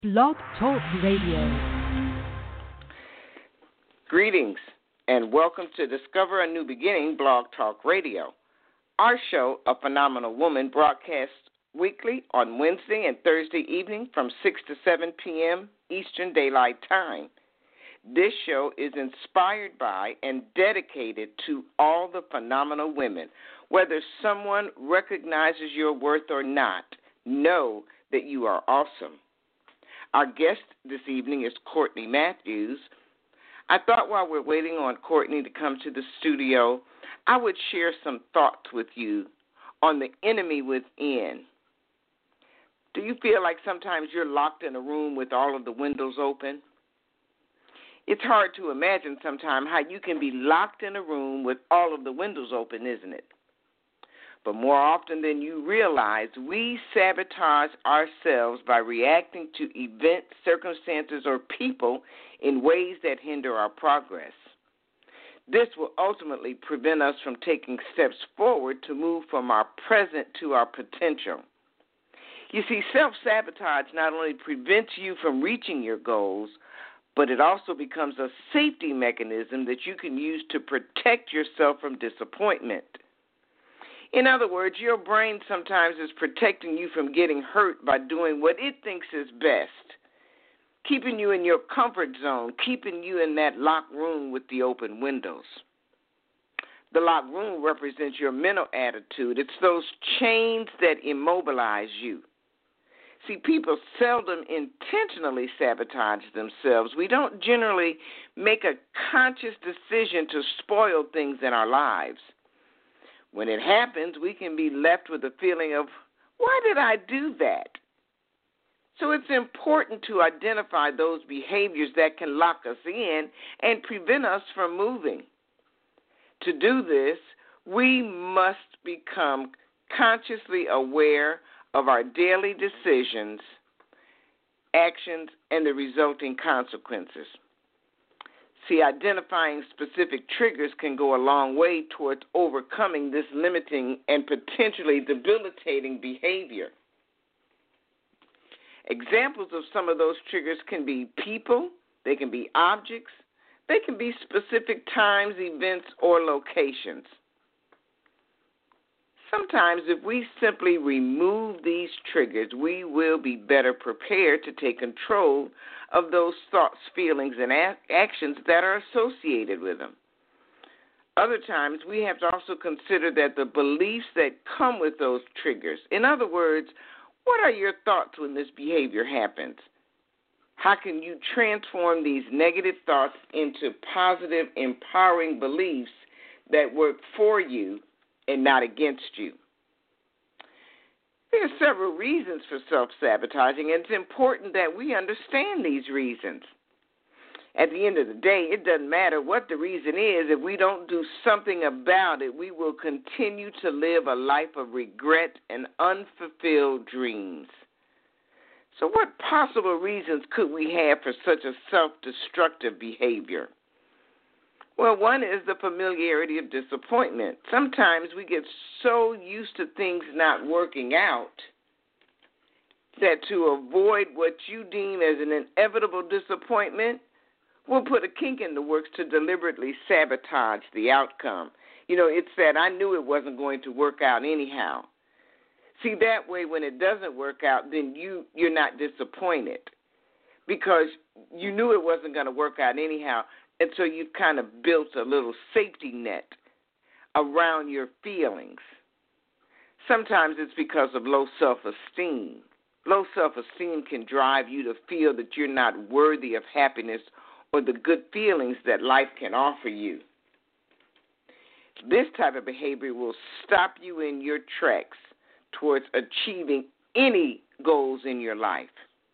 Blog Talk Radio. Greetings and welcome to Discover a New Beginning Blog Talk Radio. Our show, A Phenomenal Woman, broadcasts weekly on Wednesday and Thursday evening from 6 to 7 p.m. Eastern Daylight Time. This show is inspired by and dedicated to all the phenomenal women. Whether someone recognizes your worth or not, know that you are awesome. Our guest this evening is Courtney Matthews. I thought while we're waiting on Courtney to come to the studio, I would share some thoughts with you on the enemy within. Do you feel like sometimes you're locked in a room with all of the windows open? It's hard to imagine sometimes how you can be locked in a room with all of the windows open, isn't it? But more often than you realize, we sabotage ourselves by reacting to events, circumstances, or people in ways that hinder our progress. This will ultimately prevent us from taking steps forward to move from our present to our potential. You see, self-sabotage not only prevents you from reaching your goals, but it also becomes a safety mechanism that you can use to protect yourself from disappointment. In other words, your brain sometimes is protecting you from getting hurt by doing what it thinks is best, keeping you in your comfort zone, keeping you in that locked room with the open windows. The locked room represents your mental attitude. It's those chains that immobilize you. See, people seldom intentionally sabotage themselves. We don't generally make a conscious decision to spoil things in our lives. When it happens, we can be left with a feeling of, why did I do that? So it's important to identify those behaviors that can lock us in and prevent us from moving. To do this, we must become consciously aware of our daily decisions, actions, and the resulting consequences. See, identifying specific triggers can go a long way towards overcoming this limiting and potentially debilitating behavior. Examples of some of those triggers can be people, they can be objects, they can be specific times, events, or locations. Sometimes if we simply remove these triggers, we will be better prepared to take control of those thoughts, feelings, and actions that are associated with them. Other times we have to also consider that the beliefs that come with those triggers. In other words, what are your thoughts when this behavior happens? How can you transform these negative thoughts into positive, empowering beliefs that work for you and not against you? There are several reasons for self-sabotaging, and it's important that we understand these reasons. At the end of the day, it doesn't matter what the reason is. If we don't do something about it, we will continue to live a life of regret and unfulfilled dreams. So what possible reasons could we have for such a self-destructive behavior? Well, one is the familiarity of disappointment. Sometimes we get so used to things not working out that to avoid what you deem as an inevitable disappointment, we'll put a kink in the works to deliberately sabotage the outcome. You know, it's that I knew it wasn't going to work out anyhow. See, that way when it doesn't work out, then you're not disappointed because you knew it wasn't going to work out anyhow. And so you've kind of built a little safety net around your feelings. Sometimes it's because of low self-esteem. Low self-esteem can drive you to feel that you're not worthy of happiness or the good feelings that life can offer you. This type of behavior will stop you in your tracks towards achieving any goals in your life.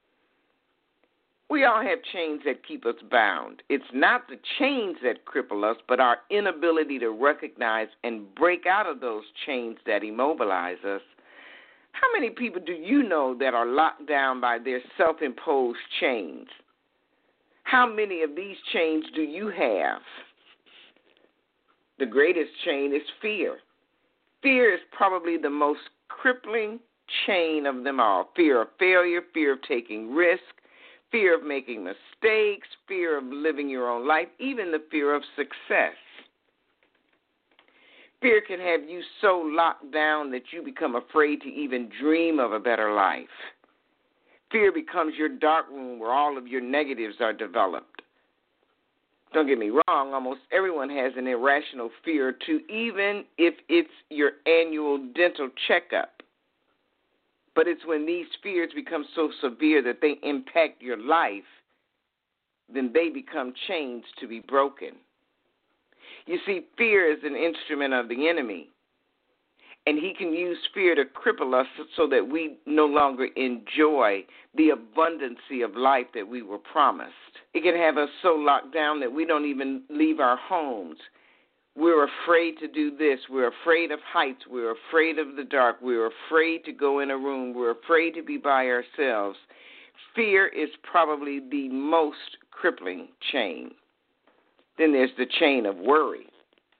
We all have chains that keep us bound. It's not the chains that cripple us, but our inability to recognize and break out of those chains that immobilize us. How many people do you know that are locked down by their self-imposed chains? How many of these chains do you have? The greatest chain is fear. Fear is probably the most crippling chain of them all. Fear of failure, fear of taking risk, fear of making mistakes, fear of living your own life, even the fear of success. Fear can have you so locked down that you become afraid to even dream of a better life. Fear becomes your dark room where all of your negatives are developed. Don't get me wrong, almost everyone has an irrational fear too, even if it's your annual dental checkup. But it's when these fears become so severe that they impact your life, then they become chains to be broken. You see, fear is an instrument of the enemy, and he can use fear to cripple us so that we no longer enjoy the abundancy of life that we were promised. It can have us so locked down that we don't even leave our homes. We're afraid to do this. We're afraid of heights. We're afraid of the dark. We're afraid to go in a room. We're afraid to be by ourselves. Fear is probably the most crippling chain. Then there's the chain of worry.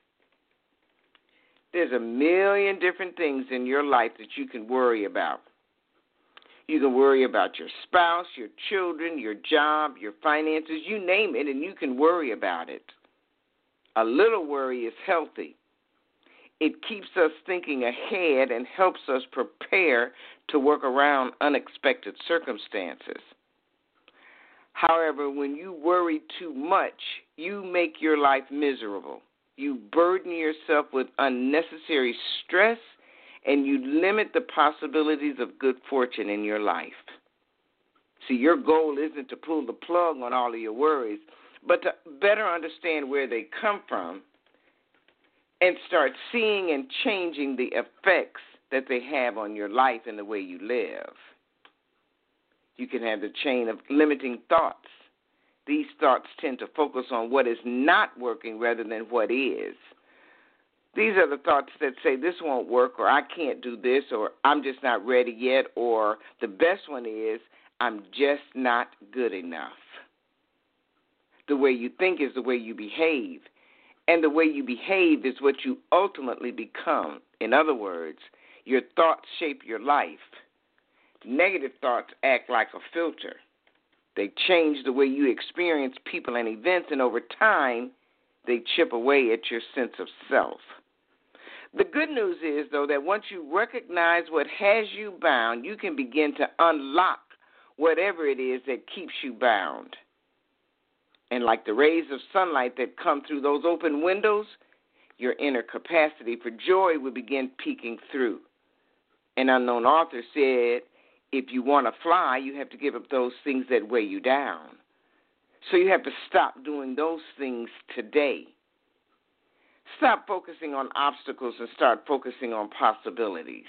There's a million different things in your life that you can worry about. You can worry about your spouse, your children, your job, your finances, you name it, and you can worry about it. A little worry is healthy. It keeps us thinking ahead and helps us prepare to work around unexpected circumstances. However, when you worry too much, you make your life miserable. You burden yourself with unnecessary stress, and you limit the possibilities of good fortune in your life. See, your goal isn't to pull the plug on all of your worries, but to better understand where they come from and start seeing and changing the effects that they have on your life and the way you live. You can have the chain of limiting thoughts. These thoughts tend to focus on what is not working rather than what is. These are the thoughts that say this won't work, or I can't do this, or I'm just not ready yet, or the best one is I'm just not good enough. The way you think is the way you behave, and the way you behave is what you ultimately become. In other words, your thoughts shape your life. Negative thoughts act like a filter. They change the way you experience people and events, and over time, they chip away at your sense of self. The good news is, though, that once you recognize what has you bound, you can begin to unlock whatever it is that keeps you bound. And like the rays of sunlight that come through those open windows, your inner capacity for joy will begin peeking through. An unknown author said, if you want to fly, you have to give up those things that weigh you down. So you have to stop doing those things today. Stop focusing on obstacles and start focusing on possibilities.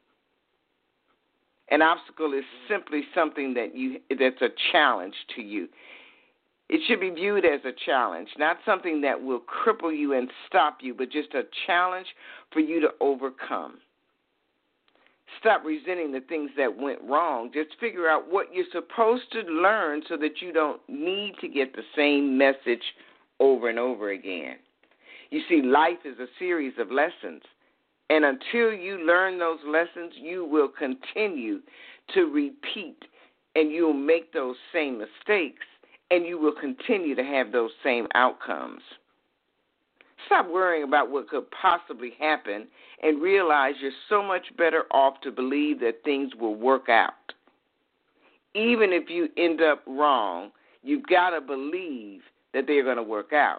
An obstacle is simply something that's a challenge to you. It should be viewed as a challenge, not something that will cripple you and stop you, but just a challenge for you to overcome. Stop resenting the things that went wrong. Just figure out what you're supposed to learn so that you don't need to get the same message over and over again. You see, life is a series of lessons, and until you learn those lessons, you will continue to repeat, and you'll make those same mistakes, and you will continue to have those same outcomes. Stop worrying about what could possibly happen and realize you're so much better off to believe that things will work out. Even if you end up wrong, you've got to believe that they're going to work out.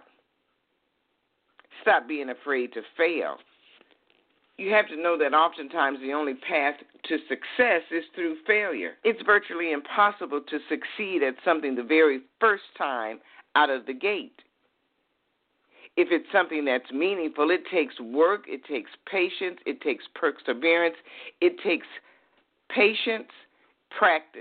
Stop being afraid to fail. You have to know that oftentimes the only path to success is through failure. It's virtually impossible to succeed at something the very first time out of the gate. If it's something that's meaningful, it takes work, it takes patience, it takes perseverance, it takes patience, practice.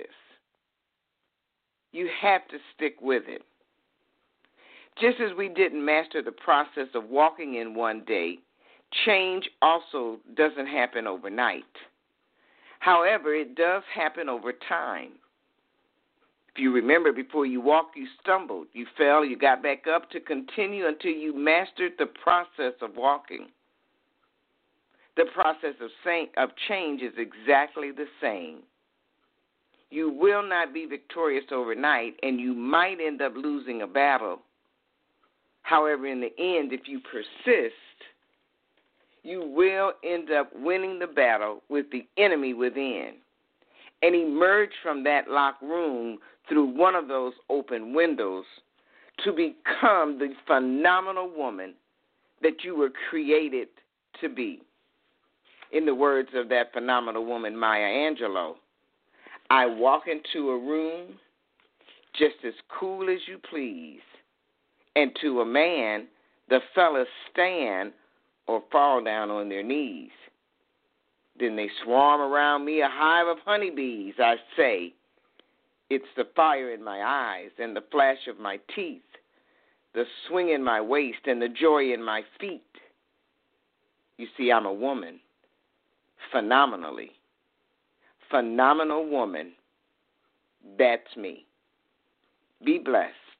You have to stick with it. Just as we didn't master the process of walking in one day, change also doesn't happen overnight. However, it does happen over time. If you remember, before you walked, you stumbled, you fell, you got back up to continue until you mastered the process of walking. The process of change is exactly the same. You will not be victorious overnight, and you might end up losing a battle. However, in the end, if you persist, you will end up winning the battle with the enemy within and emerge from that locked room through one of those open windows to become the phenomenal woman that you were created to be. In the words of that phenomenal woman, Maya Angelou, I walk into a room just as cool as you please, and to a man, the fellas stand or fall down on their knees. Then they swarm around me, a hive of honeybees. I say, it's the fire in my eyes and the flash of my teeth, the swing in my waist and the joy in my feet. You see, I'm a woman, phenomenally. Phenomenal woman, that's me. Be blessed.